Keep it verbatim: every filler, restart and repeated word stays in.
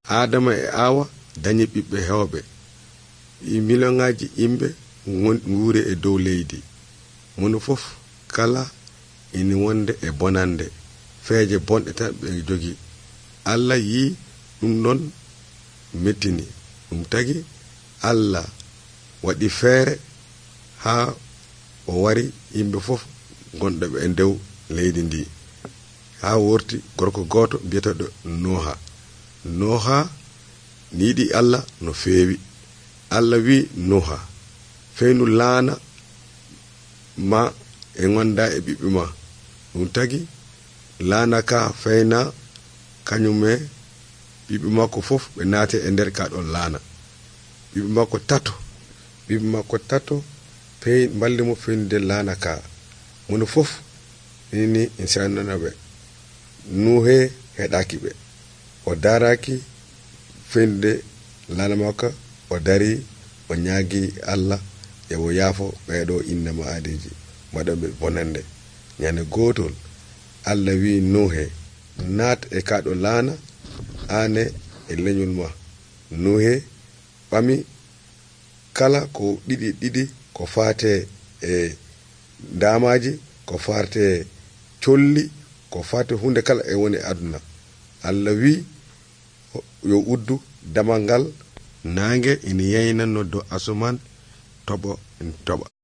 Adama e Awa dañi ɓiɓɓe hewɓe i million-ŋaji yimɓe nguuri e dow leydi. Moni fof kala ina wonde e bonande feeje bonɗe tan ɓe jogi. Allah yi ɗum ɗon mettini ɗum tagi Allah waɗi feere ha o wari yimɓe fof gonɗoɓe e ndew leydi ndi ha worti gorko goto biyeteɗo Noha. Noha niiɗi Allah no feewi. Allah wi Noha feynu laana ma e gonda e ɓiɓɓe ma. Ɗum tagi laana ka feyna kañume ɓiɓɓe makko fof ɓe naate e nder kaɗon laana. ɓiɓɓe makko tato ɓiɓɓe makko tato pey mballi mo feynude laana ka. Mono fof ini insananaɓe Nuhe heɗaki ɓe, o daraki feynude laana makko, o dari o ñaagi Allah e o yaafo ɓeeɗo innama adeji waɗaɓe bonande. ñande gotol Allah wi Nuhe naat e kaɗo laana ane e leñol ma. Nuhe ɓami kala ko ɗiɗi ɗiɗi ko fate e damaji, ko fate colli, ko fate hunde kala e woni aduna. Allah wi yo uddu damal ngal nange ina yeynanno do asuman toɓo en toɓa.